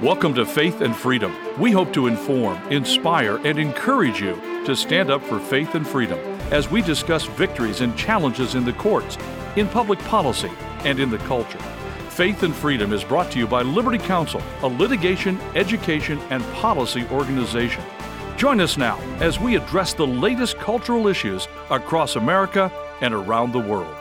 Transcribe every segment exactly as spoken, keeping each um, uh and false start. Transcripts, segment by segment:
Welcome to Faith and Freedom. We hope to inform, inspire, and encourage you to stand up for faith and freedom as we discuss victories and challenges in the courts, in public policy, and in the culture. Faith and Freedom is brought to you by Liberty Counsel, a litigation, education, and policy organization. Join us now as we address the latest cultural issues across America and around the world.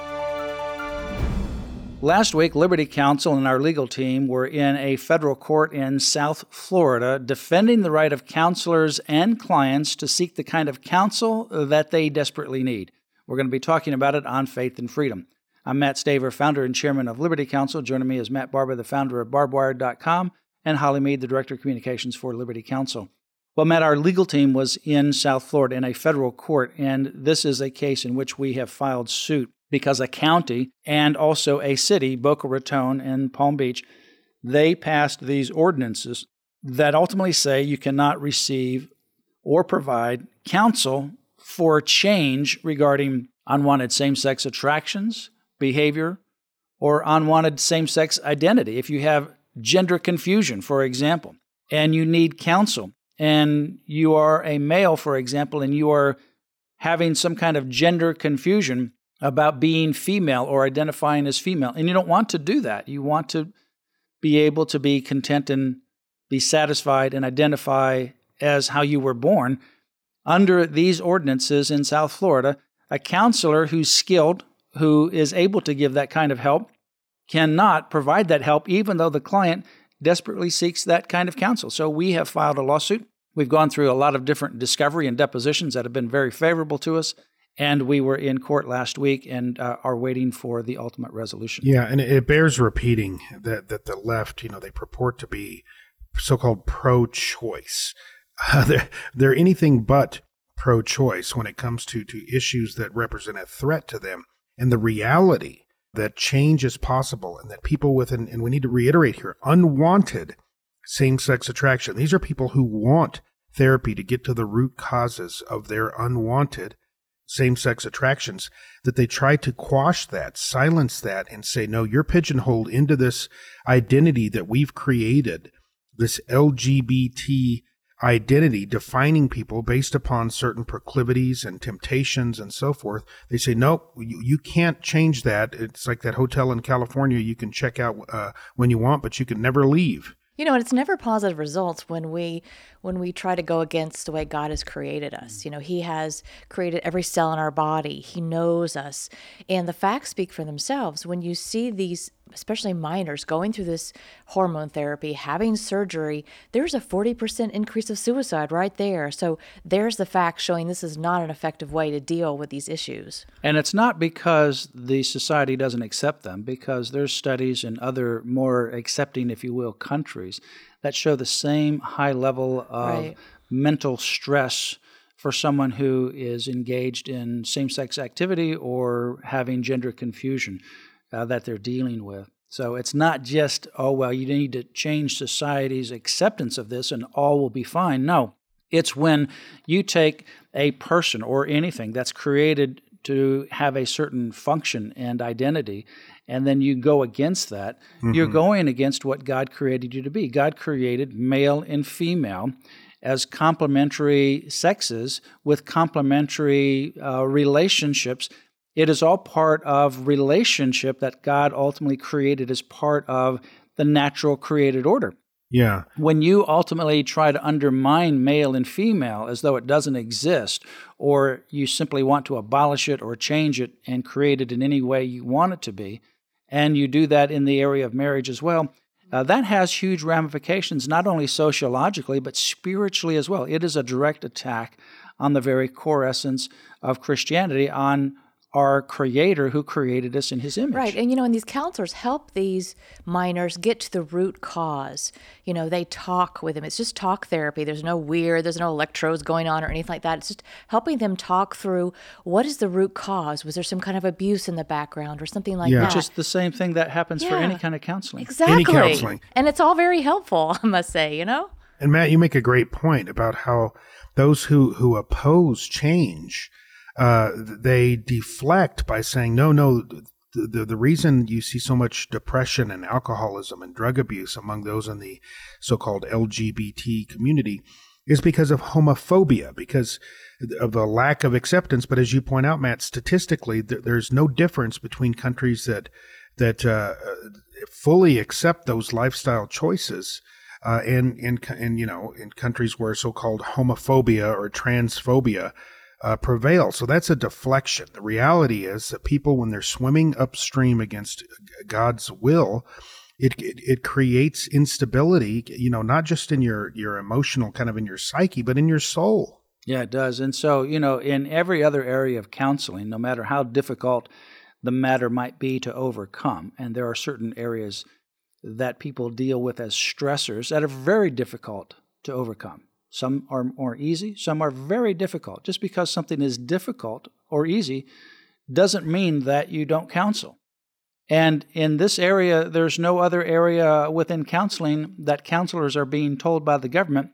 Last week, Liberty Counsel and our legal team were in a federal court in South Florida defending the right of counselors and clients to seek the kind of counsel that they desperately need. We're going to be talking about it on Faith and Freedom. I'm Matt Staver, founder and chairman of Liberty Counsel. Joining me is Matt Barber, the founder of barbed wire dot com, and Holly Mead, the director of communications for Liberty Counsel. Well, Matt, our legal team was in South Florida in a federal court, and this is a case in which we have filed suit because a county and also a city, Boca Raton and Palm Beach, they passed these ordinances that ultimately say you cannot receive or provide counsel for change regarding unwanted same-sex attractions, behavior, or unwanted same-sex identity. If you have gender confusion, for example, and you need counsel, and you are a male, for example, and you are having some kind of gender confusion about being female or identifying as female, and you don't want to do that. You want to be able to be content and be satisfied and identify as how you were born. Under these ordinances in South Florida, a counselor who's skilled, who is able to give that kind of help, cannot provide that help even though the client desperately seeks that kind of counsel. So we have filed a lawsuit. We've gone through a lot of different discovery and depositions that have been very favorable to us. And we were in court last week and uh, are waiting for the ultimate resolution. Yeah, and it bears repeating that, that the left, you know, they purport to be so-called pro-choice. Uh, they're, they're anything but pro-choice when it comes to, to issues that represent a threat to them. And the reality that change is possible and that people with, an, and we need to reiterate here, unwanted same-sex attraction. These are people who want therapy to get to the root causes of their unwanted same-sex attractions, that they try to quash that, silence that, and say, no, you're pigeonholed into this identity that we've created, this L G B T identity, defining people based upon certain proclivities and temptations and so forth. They say, no, you, you can't change that. It's like that hotel in California you can check out uh, when you want, but you can never leave. You know, and it's never positive results when we when we try to go against the way God has created us. You know, He has created every cell in our body. He knows us. And the facts speak for themselves. When you see these, especially minors, going through this hormone therapy, having surgery, there's a forty percent increase of suicide right there. So there's the fact showing this is not an effective way to deal with these issues. And it's not because the society doesn't accept them, because there's studies in other more accepting, if you will, countries that show the same high level of right. mental stress for someone who is engaged in same-sex activity or having gender confusion uh, that they're dealing with. So it's not just, oh, well, you need to change society's acceptance of this and all will be fine. No, it's when you take a person or anything that's created to have a certain function and identity, and then you go against that, mm-hmm. you're going against what God created you to be. God created male and female as complementary sexes with complementary uh, relationships. It is all part of relationship that God ultimately created as part of the natural created order. Yeah. When you ultimately try to undermine male and female as though it doesn't exist, or you simply want to abolish it or change it and create it in any way you want it to be, and you do that in the area of marriage as well, uh, that has huge ramifications, not only sociologically, but spiritually as well. It is a direct attack on the very core essence of Christianity, on our Creator who created us in His image. Right. And, you know, and these counselors help these minors get to the root cause. You know, they talk with them. It's just talk therapy. There's no weird, there's no electrodes going on or anything like that. It's just helping them talk through what is the root cause? Was there some kind of abuse in the background or something like yeah. that? Which is the same thing that happens yeah. for any kind of counseling. Exactly. Any counseling. And it's all very helpful, I must say, you know? And Matt, you make a great point about how those who, who oppose change, Uh, they deflect by saying, no, no, the, the, the reason you see so much depression and alcoholism and drug abuse among those in the so-called L G B T community is because of homophobia, because of a lack of acceptance. But as you point out, Matt, statistically, th- there's no difference between countries that that uh, fully accept those lifestyle choices uh, and, and, and, you know, in countries where so-called homophobia or transphobia uh, prevail. So that's a deflection. The reality is that people, when they're swimming upstream against God's will, It, it it creates instability, you know, not just in your, your emotional, kind of in your psyche, but in your soul. Yeah, it does. And so, you know, in every other area of counseling, no matter how difficult the matter might be to overcome, and there are certain areas that people deal with as stressors that are very difficult to overcome. Some are more easy, some are very difficult. Just because something is difficult or easy doesn't mean that you don't counsel. And in this area, there's no other area within counseling that counselors are being told by the government,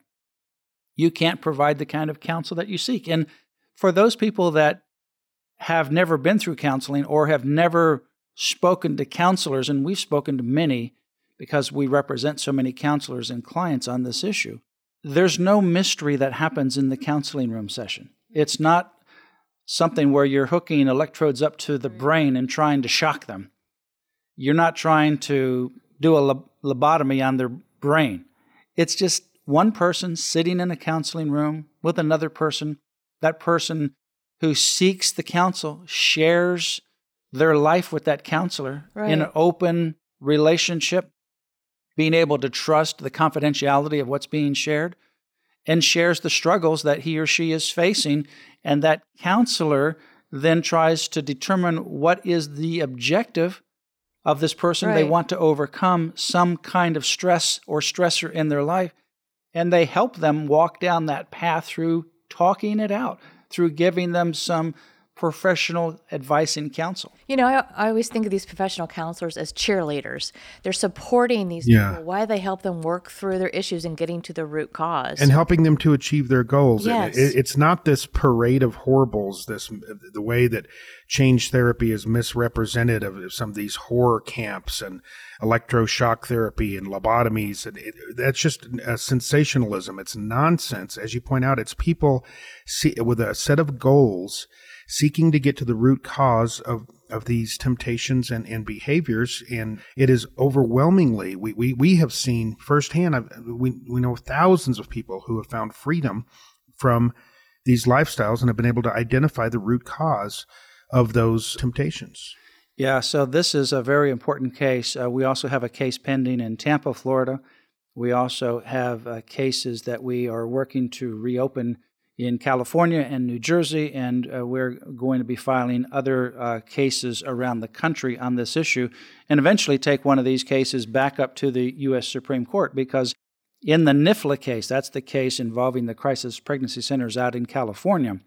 you can't provide the kind of counsel that you seek. And for those people that have never been through counseling or have never spoken to counselors, and we've spoken to many because we represent so many counselors and clients on this issue, there's no mystery that happens in the counseling room session. It's not something where you're hooking electrodes up to the brain and trying to shock them. You're not trying to do a lobotomy on their brain. It's just one person sitting in a counseling room with another person. That person who seeks the counsel shares their life with that counselor right. in an open relationship, being able to trust the confidentiality of what's being shared, and shares the struggles that he or she is facing. And that counselor then tries to determine what is the objective of this person. Right. They want to overcome some kind of stress or stressor in their life, and they help them walk down that path through talking it out, through giving them some professional advice and counsel. You know, I, I always think of these professional counselors as cheerleaders. They're supporting these yeah. people while they help them work through their issues and getting to the root cause. And helping them to achieve their goals. Yes. It, it's not this parade of horribles, this the way that change therapy is misrepresented of some of these horror camps and electroshock therapy and lobotomies. And it, that's just a sensationalism. It's nonsense. As you point out, it's people see, with a set of goals seeking to get to the root cause of, of these temptations and, and behaviors. And it is overwhelmingly, we, we, we have seen firsthand, I've, we, we know thousands of people who have found freedom from these lifestyles and have been able to identify the root cause of those temptations. Yeah, so this is a very important case. Uh, we also have a case pending in Tampa, Florida. We also have uh, cases that we are working to reopen in California and New Jersey, and uh, we're going to be filing other uh, cases around the country on this issue, and eventually take one of these cases back up to the U S Supreme Court, because in the N I F L A case, that's the case involving the crisis pregnancy centers out in California,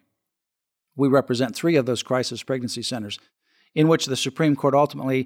we represent three of those crisis pregnancy centers, in which the Supreme Court ultimately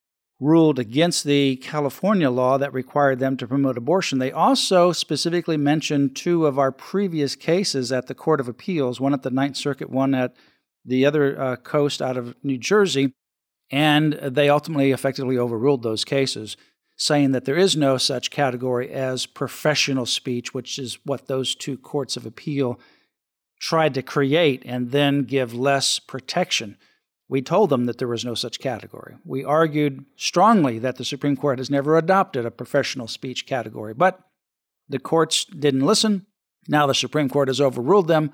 ruled against the California law that required them to promote abortion. They also specifically mentioned two of our previous cases at the Court of Appeals, one at the Ninth Circuit, one at the other uh, coast out of New Jersey, and they ultimately effectively overruled those cases, saying that there is no such category as professional speech, which is what those two courts of appeal tried to create and then give less protection. We told them that there was no such category. We argued strongly that the Supreme Court has never adopted a professional speech category, but the courts didn't listen. Now the Supreme Court has overruled them,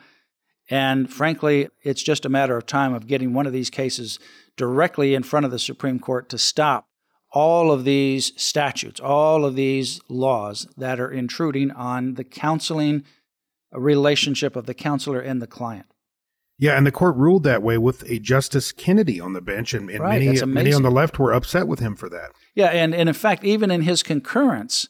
and frankly, it's just a matter of time of getting one of these cases directly in front of the Supreme Court to stop all of these statutes, all of these laws that are intruding on the counseling relationship of the counselor and the client. Yeah, and the court ruled that way with a Justice Kennedy on the bench, and, and right, many, many on the left were upset with him for that. Yeah, and, and in fact, even in his concurrence,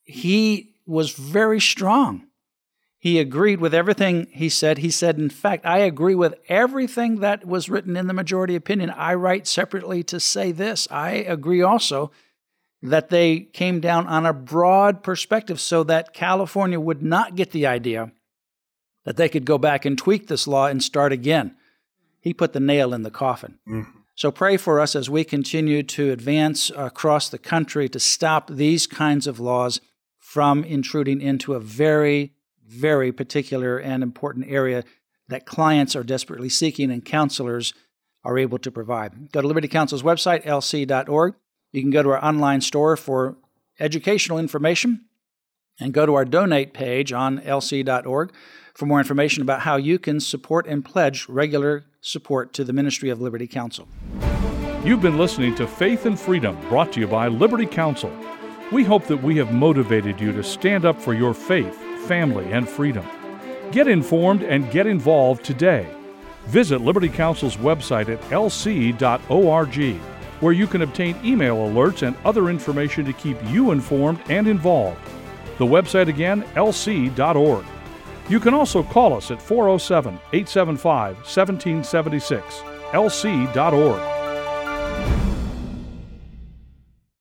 he was very strong. He agreed with everything he said. He said, in fact, I agree with everything that was written in the majority opinion. I write separately to say this. I agree also that they came down on a broad perspective so that California would not get the idea that they could go back and tweak this law and start again. He put the nail in the coffin. Mm-hmm. So pray for us as we continue to advance across the country to stop these kinds of laws from intruding into a very, very particular and important area that clients are desperately seeking and counselors are able to provide. Go to Liberty Counsel's website, L C dot org. You can go to our online store for educational information and go to our donate page on L C dot org for more information about how you can support and pledge regular support to the Ministry of Liberty Counsel. You've been listening to Faith and Freedom, brought to you by Liberty Counsel. We hope that we have motivated you to stand up for your faith, family, and freedom. Get informed and get involved today. Visit Liberty Counsel's website at L C dot org, where you can obtain email alerts and other information to keep you informed and involved. The website again, L C dot org. You can also call us at four oh seven, eight seven five, one seven seven six, L C dot org.